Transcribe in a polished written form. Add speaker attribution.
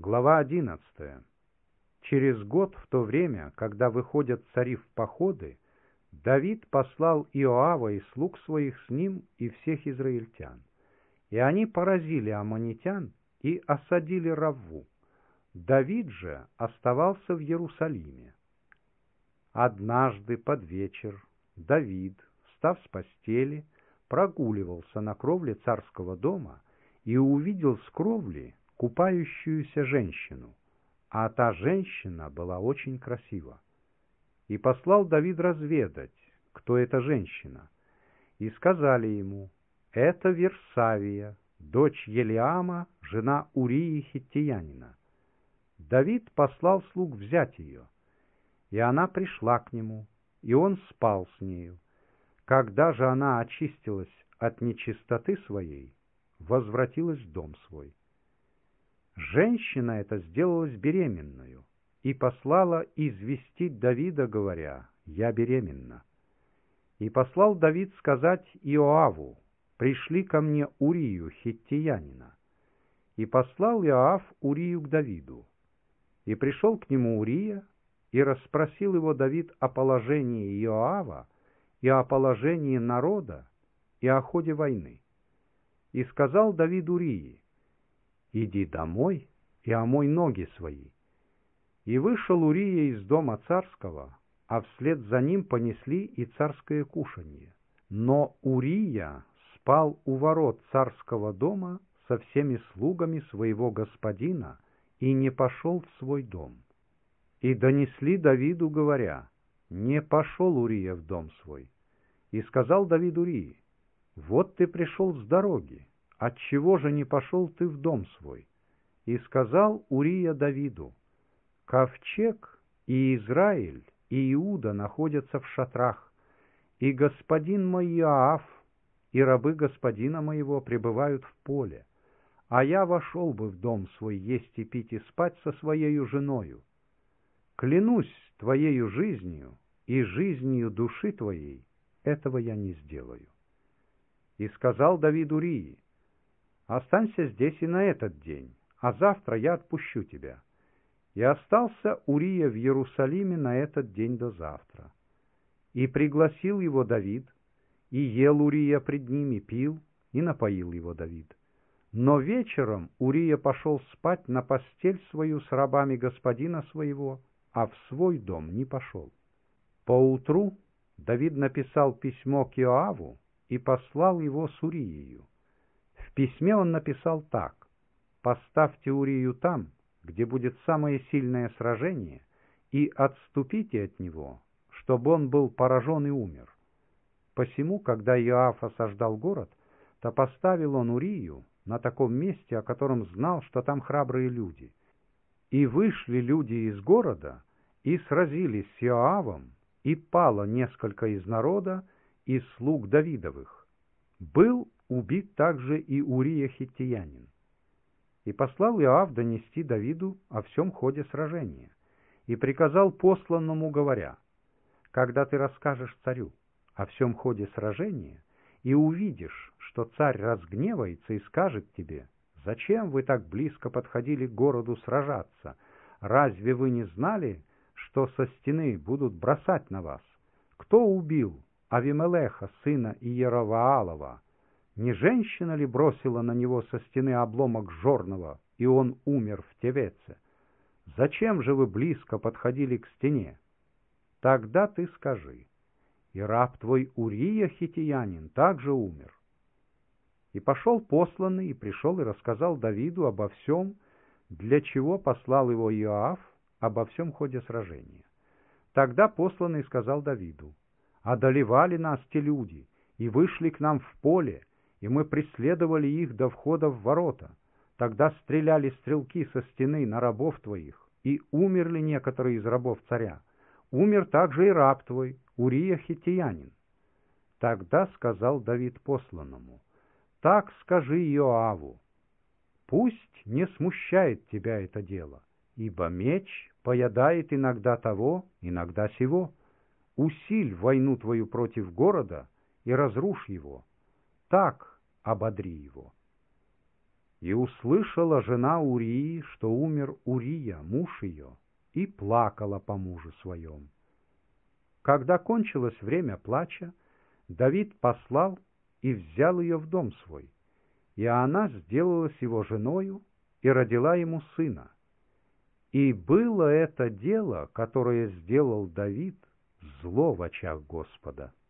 Speaker 1: Глава 11. Через год, в то время, когда выходят цари в походы, Давид послал Иоава и слуг своих с ним и всех израильтян. И они поразили аммонитян и осадили Равву. Давид же оставался в Иерусалиме. Однажды под вечер Давид, встав с постели, прогуливался на кровле царского дома и увидел с кровли купающуюся женщину, а та женщина была очень красива. И послал Давид разведать, кто эта женщина. И сказали ему: это Версавия, дочь Елиама, жена Урии хиттиянина. Давид послал слуг взять ее, и она пришла к нему, и он спал с нею. Когда же она очистилась от нечистоты своей, возвратилась в дом свой. Женщина эта сделалась беременною и послала известить Давида, говоря: «Я беременна». И послал Давид сказать Иоаву: «Пришли ко мне Урию хиттиянина». И послал Иоав Урию к Давиду. И пришел к нему Урия, и расспросил его Давид о положении Иоава и о положении народа и о ходе войны. И сказал Давид Урии: «Иди домой и омой ноги свои». И вышел Урия из дома царского, а вслед за ним понесли и царское кушанье. Но Урия спал у ворот царского дома со всеми слугами своего господина и не пошел в свой дом. И донесли Давиду, говоря: «Не пошел Урия в дом свой». И сказал Давид Урии: «Вот ты пришел с дороги, отчего же не пошел ты в дом свой?» И сказал Урия Давиду: «Ковчег и Израиль и Иуда находятся в шатрах, и господин мой Иоав и рабы господина моего пребывают в поле, а я вошел бы в дом свой есть и пить и спать со своею женою. Клянусь твоею жизнью и жизнью души твоей, этого я не сделаю». И сказал Давид Урии: «Останься здесь и на этот день, а завтра я отпущу тебя». И остался Урия в Иерусалиме на этот день до завтра. И пригласил его Давид, и ел Урия пред ними, пил, и напоил его Давид. Но вечером Урия пошел спать на постель свою с рабами господина своего, а в свой дом не пошел. Поутру Давид написал письмо к Иоаву и послал его с Уриею. В письме он написал так: «Поставьте Урию там, где будет самое сильное сражение, и отступите от него, чтобы он был поражен и умер». Посему, когда Иоав осаждал город, то поставил он Урию на таком месте, о котором знал, что там храбрые люди. И вышли люди из города и сразились с Иоавом, и пало несколько из народа, из слуг Давидовых. Был убит также и Урия хиттиянин. И послал Иоав донести Давиду о всем ходе сражения, и приказал посланному, говоря: «Когда ты расскажешь царю о всем ходе сражения и увидишь, что царь разгневается и скажет тебе: зачем вы так близко подходили к городу сражаться? Разве вы не знали, что со стены будут бросать на вас? Кто убил Авимелеха, сына Иероваалова? Не женщина ли бросила на него со стены обломок жорного, и он умер в Тевеце? Зачем же вы близко подходили к стене? Тогда ты скажи: и раб твой Урия хиттиянин также умер». И пошел посланный, и пришел, и рассказал Давиду обо всем, для чего послал его Иоав, обо всем ходе сражения. Тогда посланный сказал Давиду: «Одолевали нас те люди, и вышли к нам в поле, и мы преследовали их до входа в ворота. Тогда стреляли стрелки со стены на рабов твоих, и умерли некоторые из рабов царя. Умер также и раб твой, Урия хиттиянин». Тогда сказал Давид посланному: «Так скажи Иоаву: пусть не смущает тебя это дело, ибо меч поедает иногда того, иногда сего. Усиль войну твою против города и разрушь его. Так ободри его». И услышала жена Урии, что умер Урия, муж ее, и плакала по мужу своем. Когда кончилось время плача, Давид послал и взял ее в дом свой, и она сделалась его женою и родила ему сына. И было это дело, которое сделал Давид, зло в очах Господа.